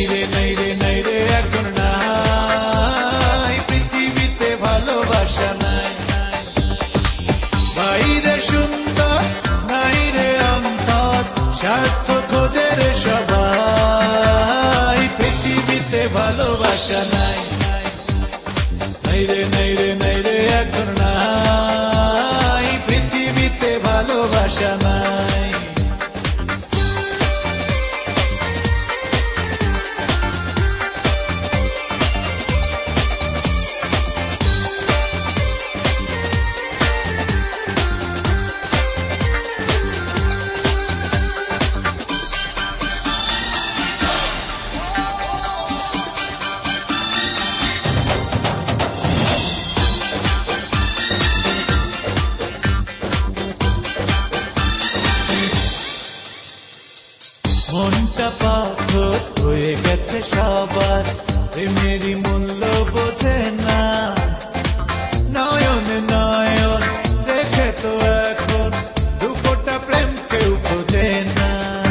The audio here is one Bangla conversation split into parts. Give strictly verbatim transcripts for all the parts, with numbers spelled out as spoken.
রে নাই রে নাই রে এখন নাই পৃথিবীতে ভালোবাসা নাই বাইরে সুন্দর নাই রে অন্তর স্বার্থ খোঁজে রে সবাই পৃথিবীতে ভালোবাসা নাই নাই রে নাই রে নাই রে এখন নাই পৃথিবীতে ভালোবাসা নাই মনটা পাথর হয়ে গেছে সবার প্রেমেরই মূল্য বোঝে না নয়ন নয়ন দেখে তো এখন দুপোটা প্রেম কেউ খোঁজে না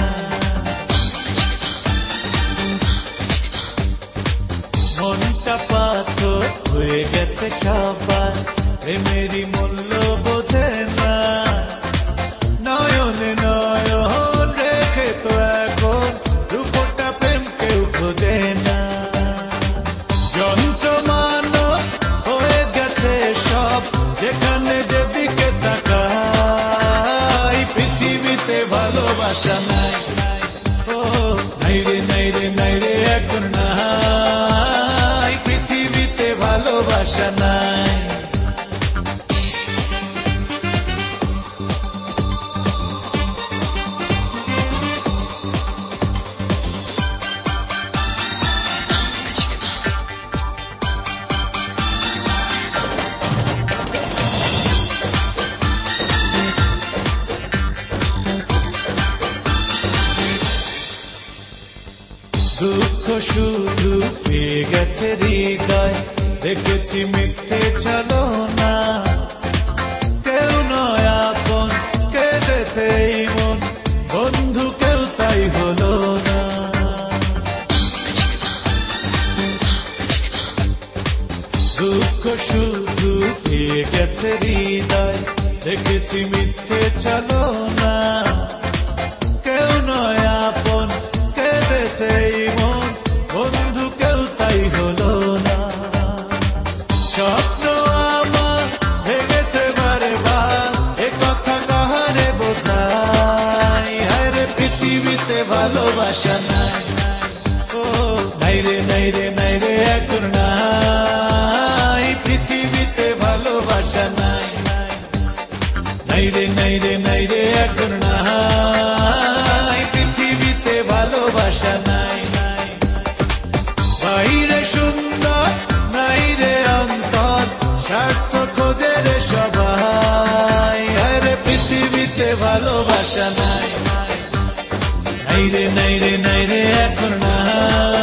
মনটা পাথর হয়ে গেছে সবার প্রেমেরই মূল্য বোঝে না নয়ন নয়ন রেখে তো এখন দুপোটা প্রেম কেউ খোঁজে না যন্ত্রমানব হয়ে গেছে সব যেখানে যেদিকে তাকাই পৃথিবীতে ভালোবাসা নাই ও নাই রে নাই রে নাই রে এখন নাই পৃথিবীতে ভালোবাসা নাই দুঃখ শুধু পেয়ে গেছে হৃদয় দেখেছি মিথ্যে চলো না কেউ নয় আপন কেঁদেছে এই মন বন্ধু কেউ তাই হলো না দুঃখ শুধু পেয়ে গেছে হৃদয় দেখেছি মিথ্যে চলো না কেউ নয় আপন কেঁদেছে এই মন বন্ধু কেউ তাই হলো না স্বপ্ন আমার ভেঙেছে বারে বার এ কথা কাহারে বোঝাই হায় রে পৃথিবীতে ভালোবাসা নাই ও নাই রে নাই রে নাই রে এখন নাই পৃথিবীতে ভালোবাসা নাই নাই রে নাই রে নাই রে এখন নাই পৃথিবীতে ভালোবাসা নাই বাইরে সুন্দর নাই রে অন্তর স্বার্থ খোঁজে রে সবাই হায় রে পৃথিবীতে ভালোবাসা নাই নাই রে নাই রে নাই রে এখন নাই